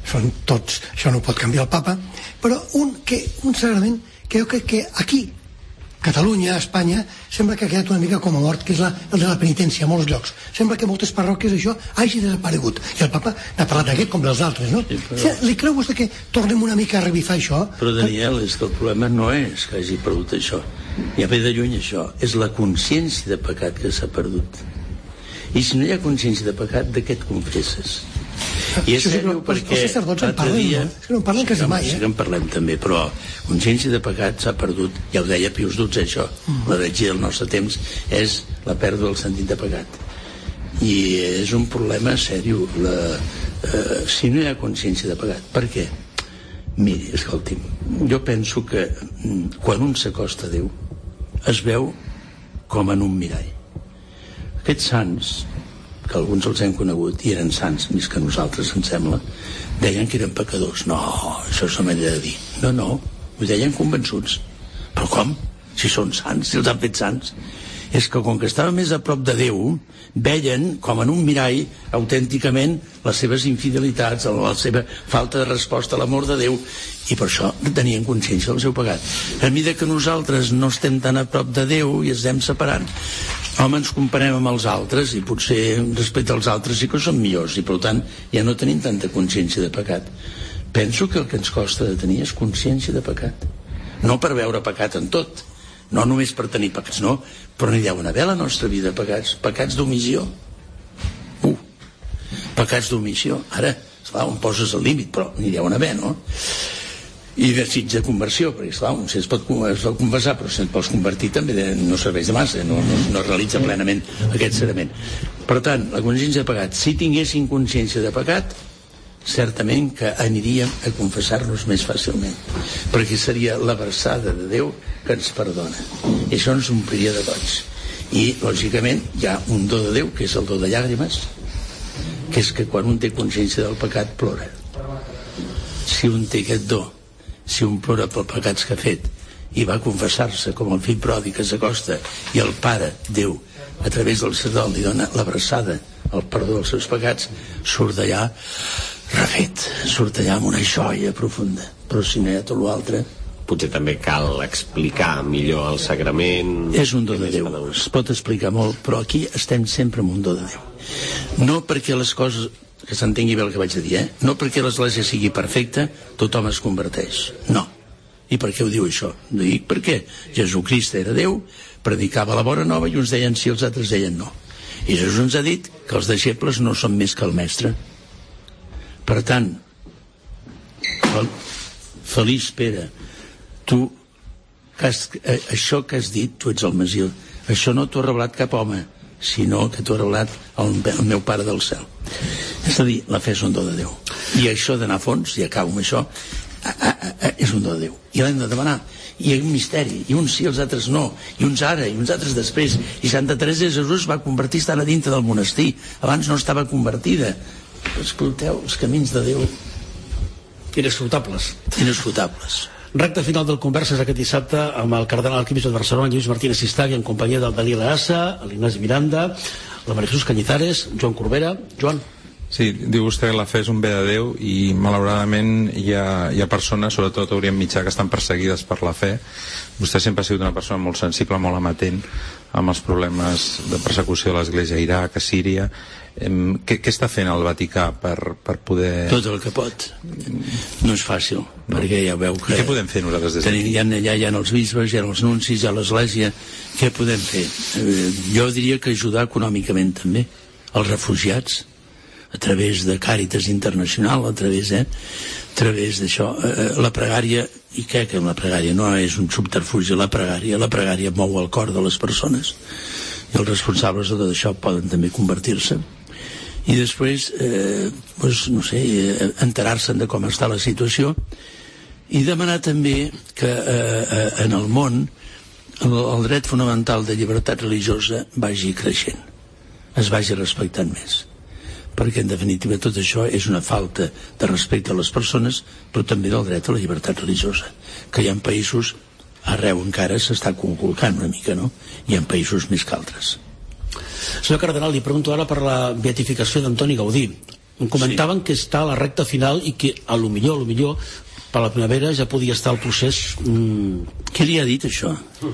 són tots, això no ho pot canviar el papa, però un sagrament que jo crec que aquí, Catalunya, Espanya, sembla que ha quedat una mica com a mort, que és el de la penitència a molts llocs. Sembla que moltes parròquies això hagi desaparegut. I el papa n'ha parlat d'aquest com dels altres, no? Sí, però... li creu vostè que tornem una mica a revifar això? Però, Daniel, és que el problema no és que hagi perdut això. Ja ve de lluny això. És la consciència de pecat que s'ha perdut. I si no hi ha consciència de pecat, de què et confesses? I és seriós perquè els sacerdots en parlen, no? És que no en parlen quasi mai, sí que en parlem també, però consciència de pecat s'ha perdut. Ja ho deia Pius XII, això. L'heretgia del nostre temps és la pèrdua del sentit de pecat. I és un problema seriós. Si no hi ha consciència de pecat, per què? Miri, escolti'm, jo penso que quan un s'acosta a Déu es veu com en un mirall. Aquests sants, que alguns els hem conegut i eren sants més que nosaltres, em sembla, deien que eren pecadors. No, això és una manera de dir. No, ho deien convençuts. Però com? Si són sants, si els han fet sants. És que com que estaven més a prop de Déu, veien com en un mirall autènticament les seves infidelitats, la seva falta de resposta a l'amor de Déu, i per això tenien consciència del seu pecat. A mesura que nosaltres no estem tan a prop de Déu i ens anem separant, home, ens comparem amb els altres i potser respecte als altres sí que són millors i per tant ja no tenim tanta consciència de pecat. Penso que el que ens costa de tenir és consciència de pecat, no per veure pecat en tot, no només per tenir pecats, no, però n'hi deu haver a la nostra vida pecats d'omissió, pecats d'omissió. Ara, esclar, on poses el límit, però n'hi deu haver, no? I desig de conversió, perquè esclar, si es pot confessar però si et pots convertir també no serveix de massa, no realitza plenament aquest serament. Per tant, la consciència de pecat, si tinguéssim consciència de pecat, certament que aniríem a confessar-nos més fàcilment, perquè seria la versada de Déu que ens perdona, i això ens ompliria de goig. I lògicament hi ha un do de Déu que és el do de llàgrimes, que és que quan un té consciència del pecat plora. Si un té aquest do, si un plora pels pecats que ha fet i va confessar-se com el fill pròdig que s'acosta i el pare, Déu, a través del sacerdot li dona l'abraçada, el perdó dels seus pecats, surt d'allà refet, surt allà amb una joia profunda. Però si no hi ha tot l'altre, potser també cal explicar millor el sagrament. És un do de Déu, es pot explicar molt, però aquí estem sempre amb un do de Déu. No perquè les coses, que s'entengui bé el que vaig a dir, no perquè l'església sigui perfecta tothom es converteix, no. I per què ho diu això? Dic perquè Jesucrist era Déu, predicava la bona nova i uns deien sí, els altres deien no. I Jesús ens ha dit que els deixebles no són més que el mestre. Per tant, feliç Pere, tu això que has dit, tu ets el Messies, això no t'ho ha revelat cap home, sinó que t'ho ha revelat el meu Pare del cel. És a dir, la fe és un do de Déu. I això d'anar a fons, i acabo amb això, és un do de Déu. I l'hem de demanar. I hi ha un misteri, i uns sí, els altres no, i uns ara, i uns altres després. I Santa Teresa de Jesús va convertir estant a dintre del monestir. Abans no estava convertida. Escolteu, els camins de Déu inescrutables. Recte final del Converses aquest dissabte amb el cardenal arquebisbe de Barcelona, Lluís Martínez Sistagui, en companyia del Dalí Laassa, l'Ignasi Miranda, la Maria Jesús Cañizares, Joan Corbera. Joan. Sí, diu vostè que la fe és un bé de Déu i malauradament hi ha persones, sobretot a Orient Mitjà, que estan perseguides per la fe. Vostè sempre ha sigut una persona molt sensible, molt amatent amb els problemes de persecució de l'Església a Iraq, a Síria. Què està fent el Vaticà per poder... Tot el que pot. No és fàcil, perquè ja veu que... I què podem fer nosaltres des d'aquí? Hi ha els bisbes, hi ha els nuncis, hi ha l'Església. Què podem fer? Jo diria que ajudar econòmicament també els refugiats, a través de Càritas Internacional, a través d'això, la pregària, i què que la pregària no és un subterfugi, la pregària mou el cor de les persones, i els responsables de tot això poden també convertir-se. I després, no sé, enterar-se'n de com està la situació, i demanar també que en el món el dret fonamental de llibertat religiosa vagi creixent, es vagi respectant més, perquè en definitiva tot això és una falta de respecte a les persones, però també del dret a la llibertat religiosa, que hi ha països arreu encara s'està conculcant una mica, no? Hi ha països més que altres. Senyor cardenal, li pregunto ara per la beatificació d'Antoni Gaudí. Em comentaven que està a la recta final i que a lo millor per la primavera ja podia estar el procés. Qui li ha dit això?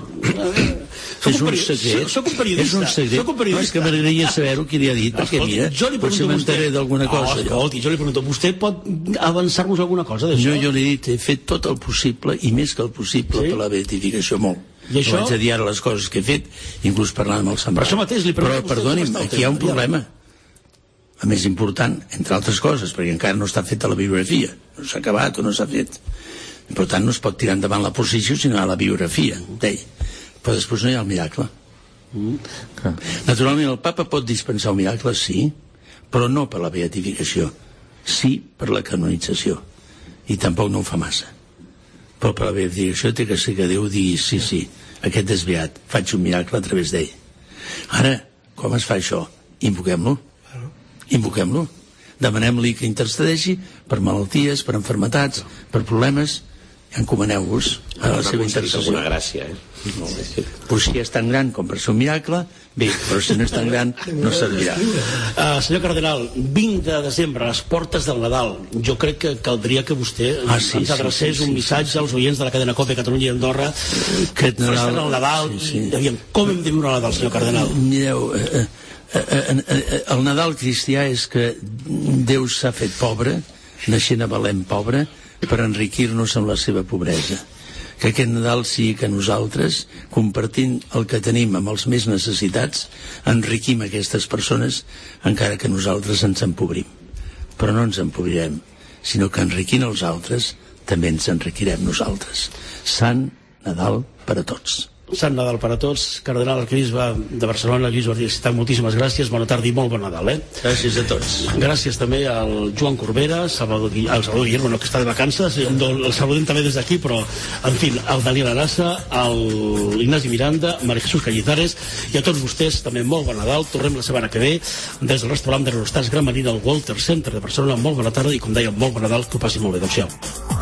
És un secret. Soc un periodista. És un secret. No, és que m'agradaria saber-ho qui li ha dit, perquè mira, potser m'enteré d'alguna cosa. Escolti, jo li pregunto, vostè pot avançar-nos alguna cosa d'això? Jo li he dit, he fet tot el possible i més que el possible per la beatificació, molt. I això? Vaig a dir ara les coses que he fet, inclús parlant amb el sembrat. Per això mateix li pregunto. Però, perdoni'm, aquí hi ha un problema. A més important, entre altres coses, perquè encara no està feta la biografia, no s'ha acabat o no s'ha fet. Per tant, no es pot tirar endavant la posició, sinó la biografia d'ell. Però després no hi ha el miracle. Naturalment, el papa pot dispensar un miracle, sí, però no per la beatificació, sí per la canonització. I tampoc no ho fa massa. Però per la beatificació té que ser que Déu digui sí, aquest és beat, faig un miracle a través d'ell. Ara, com es fa això? Invoquem-lo. Demanem-li que intercedeixi per malalties, per enfermetats, per problemes, i encomaneu-vos a la seva intercessió. Una gràcia, Però si és tan gran com per ser un miracle, bé, però si no és tan gran no servirà. Senyor Cardenal, 20 de desembre, a les portes del Nadal, jo crec que caldria que vostè ens adrecés un missatge als oients de la cadena COPE Catalunya i Andorra que festen el Nadal. Com hem de viure el Nadal, senyor Cardenal? Mireu, el Nadal cristià és que Déu s'ha fet pobre, naixent a Belém pobre, per enriquir-nos amb la seva pobresa. Que aquest Nadal sigui que nosaltres, compartint el que tenim amb els més necessitats, enriquim aquestes persones, encara que nosaltres ens empobrim. Però no ens empobrirem, sinó que enriquint els altres, també ens enriquirem nosaltres. Sant Nadal per a tots. Sant Nadal per a tots. Cardenal Arquebisbe de Barcelona, Lluís Bardiacità, moltíssimes gràcies, bona tarda i molt bon Nadal. Gràcies a tots. Gràcies també al Joan Corbera, al Salvador Guillermo, que està de vacances, el saludem també des d'aquí, però, en fi, al Daniel Arassa, al Ignasi Miranda, Maria Jesús Cañizares, i a tots vostès també molt bon Nadal. Tornem la setmana que ve des del restaurant de Rostats Gran Marina al Walter Center de Barcelona. Molt bona tarda i, com deia, molt bon Nadal, que ho passi molt bé. Adéu-siau.